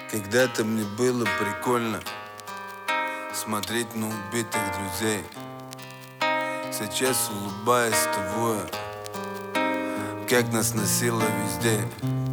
Когда-то мне было прикольно смотреть на убитых друзей. Сейчас улыбаюсь того, как нас носило везде.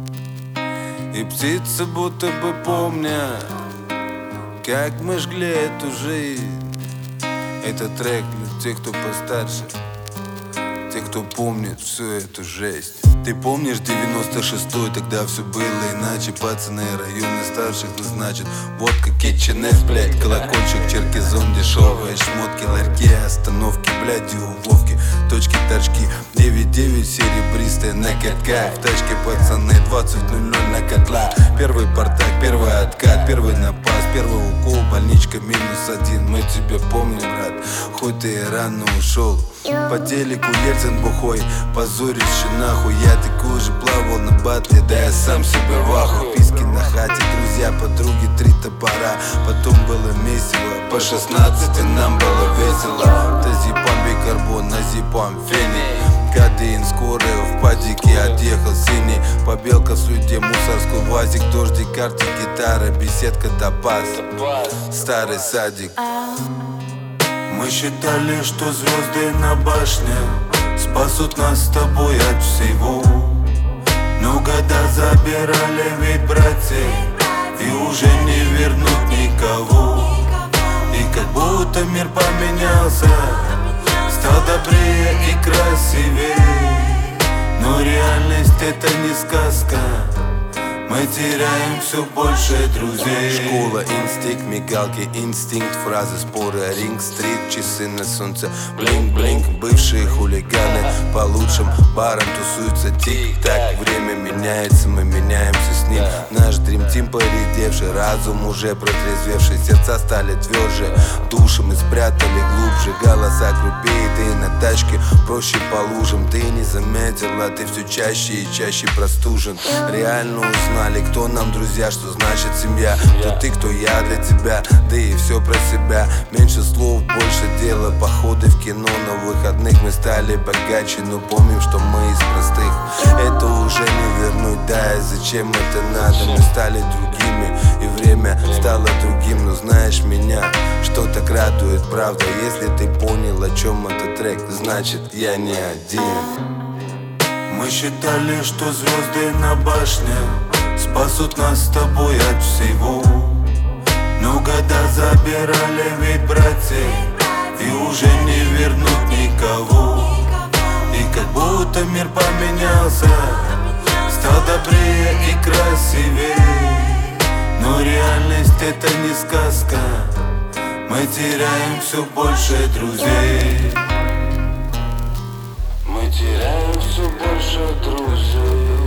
И птицы будто бы помнят, как мы жгли эту жизнь. Это трек для тех, кто постарше, тех, кто помнит всю эту жесть. Ты помнишь 96-й, тогда все было иначе. Пацаны районы старших назначат. Водка, кетченес, блядь, колокольчик, черкизон, дешевые шмотки, ларьки, остановки, блядь, и уловки, точки, торчки, 9-9, серебристые на катках. В тачке пацаны 20:00 на котлах. Первый партак, первый откат, первый напас, первый укол, больничка -1. Мы тебя помним, брат, хоть ты и рано ушел. По телеку Ельцин бухой, позорище нахуй. Я такой же плавал на батле, да я сам себе в ахуе. Писки на хате, друзья, подруги, 3 топора. Потом было месиво, по 16 нам было весело. Тазипам бикарбон, назипам фени. Кадеин скорая в падике, отъехал синий. Побелка с людей, мусорской вазик, дождик, карты, гитара, беседка, топаз, старый садик. Мы считали, что звезды на башне спасут нас с тобой от всего. Но года забирали ведь братьев, и уже не вернуть никого. И как будто мир поменялся, стал добрее и красивее. Но реальность это не сказка, мы теряем все больше друзей. Школа, инстинкт, мигалки, инстинкт, фразы, споры, ринг-стрит, часы на солнце, блинк-блинк. Бывшие хулиганы по лучшим барам тусуются тик-так. Время меняется, мы меняемся с ним. Наш дрим-тим поредевший, разум уже протрезвевший. Сердца стали тверже, души мы спрятали глубже. Голоса грубее, да и на тачке проще по лужам. Ты не заметила, ты все чаще и чаще простужен. Реально узнали, кто нам друзья, что значит семья. Кто ты, кто я для тебя, да и все про себя. Меньше слов, больше дела, походы в кино. На выходных мы стали богаче, но помним, что мы из простых. Это уже не вернуть, да и зачем это надо? Мы стали другими, и время стало другим. Но знаешь меня, что так радует, правда. Если ты понял, о чем этот трек, значит я не один. Мы считали, что звезды на башне спасут нас с тобой от всего. Но года забирали ведь братьев, и уже не вернуть никого. И как будто мир поменялся, стал добрее и красивее. Но реальность это не сказка, мы теряем все больше друзей. Мы теряем все больше друзей.